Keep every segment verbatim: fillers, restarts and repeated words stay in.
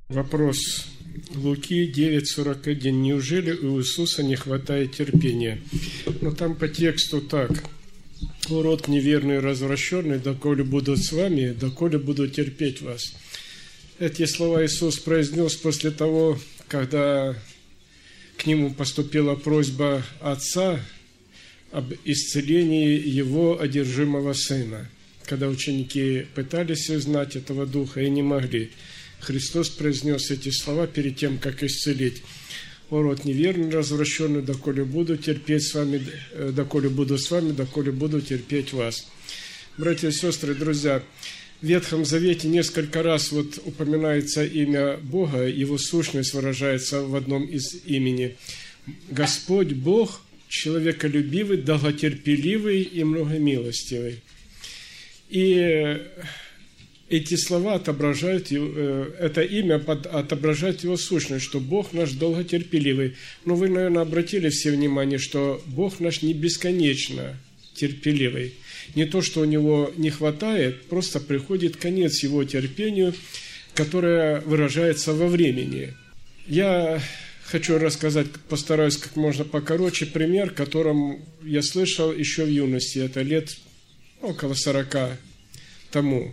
Вопрос Луки девять сорок один. Неужели у Иисуса не хватает терпения? Но там по тексту так. «О, род неверный и развращенный, доколе будут с вами, доколе буду терпеть вас». Эти слова Иисус произнес после того, когда к Нему поступила просьба Отца об исцелении Его одержимого Сына. Когда ученики пытались узнать этого Духа и не могли, Христос произнес эти слова перед тем, как исцелить. «О, род неверный, развращенный, доколе буду терпеть с вами, доколе буду с вами, доколе буду терпеть вас». Братья и сестры, друзья, в Ветхом Завете несколько раз вот упоминается имя Бога, Его сущность выражается в одном из имени. Господь Бог, человеколюбивый, долготерпеливый и многомилостивый. И эти слова отображают, это имя отображает Его сущность, что Бог наш долготерпеливый. Но вы, наверное, обратили все внимание, что Бог наш не бесконечно терпеливый. Не то, что у Него не хватает, просто приходит конец Его терпению, которое выражается во времени. Я хочу рассказать, постараюсь как можно покороче, пример, которым я слышал еще в юности, это лет около сорока тому.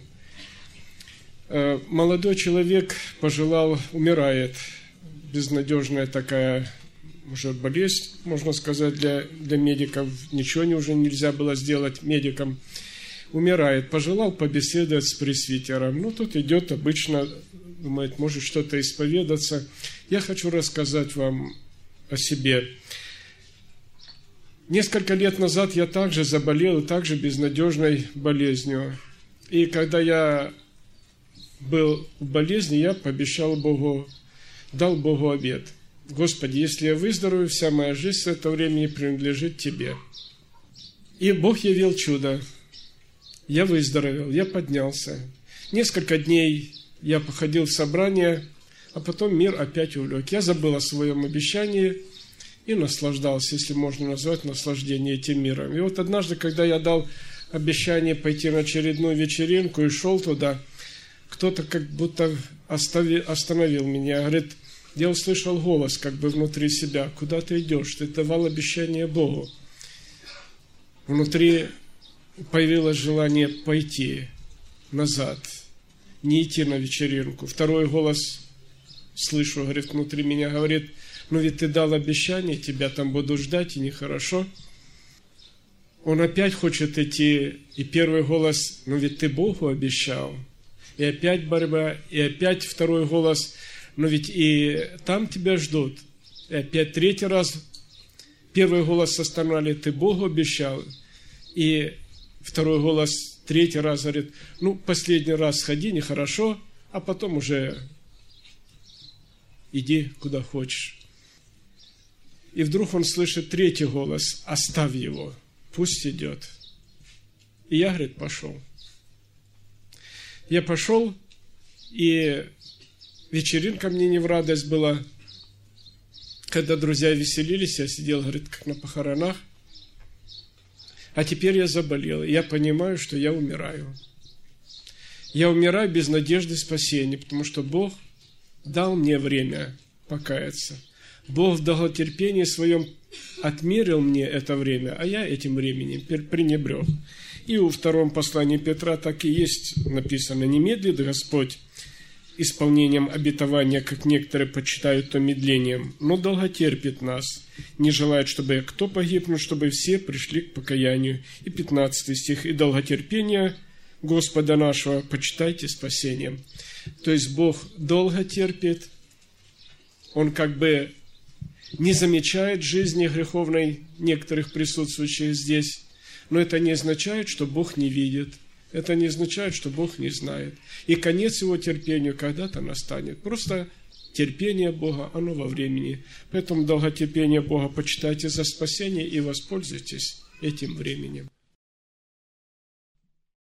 Молодой человек пожелал, умирает, безнадежная такая уже болезнь, можно сказать, для, для медиков, ничего не, уже нельзя было сделать медикам, умирает, пожелал побеседовать с пресвитером. Ну, тут идет обычно, думает, может что-то исповедаться. Я хочу рассказать вам о себе. Несколько лет назад я также заболел, также безнадежной болезнью. И когда я был в болезни, я пообещал Богу, дал Богу обет. Господи, если я выздоровею, вся моя жизнь с этого времени принадлежит Тебе. И Бог явил чудо. Я выздоровел, я поднялся. Несколько дней я походил в собрание, а потом мир опять увлек. Я забыл о своем обещании и наслаждался, если можно назвать наслаждение этим миром. И вот однажды, когда я дал обещание пойти на очередную вечеринку и шел туда, кто-то как будто остановил меня. Говорит, я услышал голос как бы внутри себя. Куда ты идешь? Ты давал обещание Богу. Внутри появилось желание пойти назад, не идти на вечеринку. Второй голос слышу, говорит, внутри меня, говорит, ну ведь ты дал обещание, тебя там будут ждать, и нехорошо. Он опять хочет идти, и первый голос, ну ведь ты Богу обещал. И опять борьба, и опять второй голос, но ведь и там тебя ждут. И опять третий раз первый голос останавливает, ты Богу обещал. И второй голос третий раз говорит, ну, последний раз сходи, нехорошо, а потом уже иди куда хочешь. И вдруг он слышит третий голос, оставь его, пусть идет. И я, говорит, пошел. Я пошел, и вечеринка мне не в радость была. Когда друзья веселились, я сидел, говорит, как на похоронах. А теперь я заболел, и я понимаю, что я умираю. Я умираю без надежды спасения, потому что Бог дал мне время покаяться. Бог в долготерпении своем отмерил мне это время, а я этим временем пренебрег. И у втором послании Петра так и есть написано, не медлит Господь исполнением обетования, как некоторые почитают то медлением, но долго терпит нас, не желает, чтобы кто погиб, но чтобы все пришли к покаянию. И пятнадцатый стих, и долготерпение Господа нашего почитайте спасением. То есть Бог долго терпит, Он как бы не замечает жизни греховной некоторых присутствующих здесь, но это не означает, что Бог не видит. Это не означает, что Бог не знает. И конец Его терпению когда-то настанет. Просто терпение Бога, оно во времени. Поэтому долготерпение Бога почитайте за спасение и воспользуйтесь этим временем.